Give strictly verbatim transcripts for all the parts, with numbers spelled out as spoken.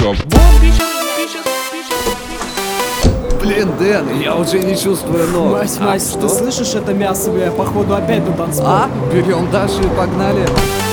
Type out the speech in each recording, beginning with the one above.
барбершоп. Блин, Дэн, я уже не чувствую ног. Мась, Мась, а, ты что? слышишь это мясо, бля? Походу опять на танцпол. А? Берем Дашу и погнали.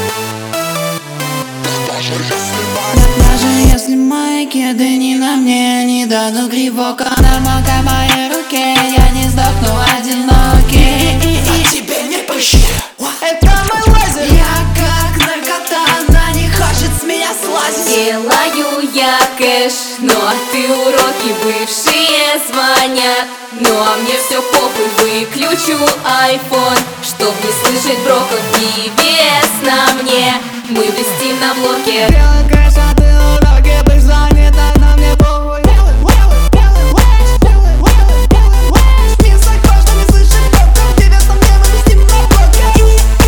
Даже если мои кеды не на мне, не дадут грибока. Нормалка в моей руке, я не сдохну одинокий. На тебе не пыщи. Это мой лазер. Я как наркота, она не хочет с меня слазить. Делаю я кэш, но ты уроки бывшие звонят. Но мне все похуй, выключу айфон, чтоб не слышать броков невест на мне. Мы вестим на блоке. Делай кэш, а ты уроки, быть занята, на мне похуй. Не закрой, что не слышит броков, тебе со мной мы вестим на блоке.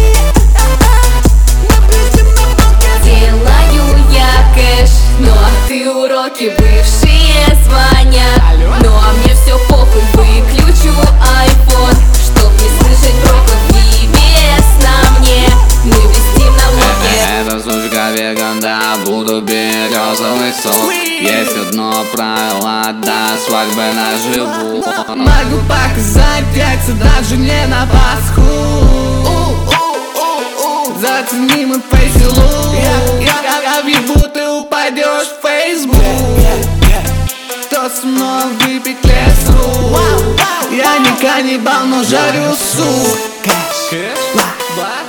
Мы вестим на блоке. Делаю я кэш, но ты уроки бывшие звонят. Но мне все похуй, выключу айфон, чтоб не слышать броков невест на мне. Мы вестим на блоке. Эта сучка веган, да, буду березовый сок. Есть одно правило, до свадьбы наживу. Могу показать яйца даже не на Пасху. Зацени мой фейс-лук. Я, я, я, я въебу, ты упадешь в Facebook. Кто со мной выпить лесу? Я не каннибал, но жарю суп. Кэш? Блак?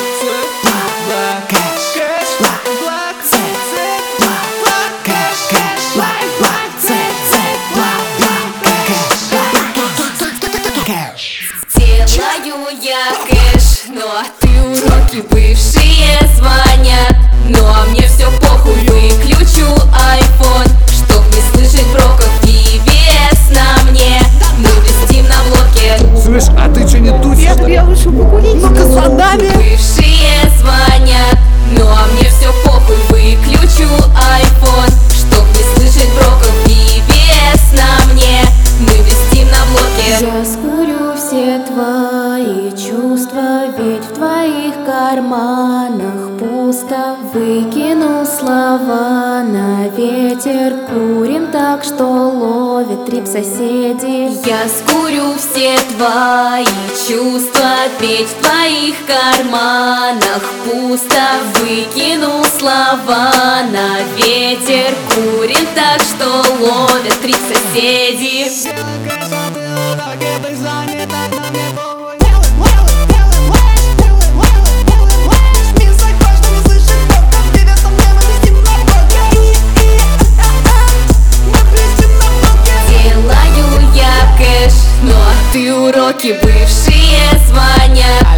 Делаю я кэш, но ты уроки бывшие звонят. Но мне все похуй, выключу айфон, чтоб не слышать броков невест на мне. Мы вестим на блоке. Слышь, а ты что, не тусишь? Я вышел покурить. Ну-ка, с водами. Бывшие звонят, но мне все похуй, выключу айфон, чтоб не слышать броков невест на мне. Мы вестим на блоке. Я скурю все твои чувства, ведь в твоих карманах пусто. Выкинул слова на ветер, курим так, что ловит трип соседи. Я скурю все твои чувства, ведь в твоих карманах пусто. Выкинул слова на ветер, курим так, что ловят трип соседи. Делаю я кэш, но ты уроки бывшие звонят.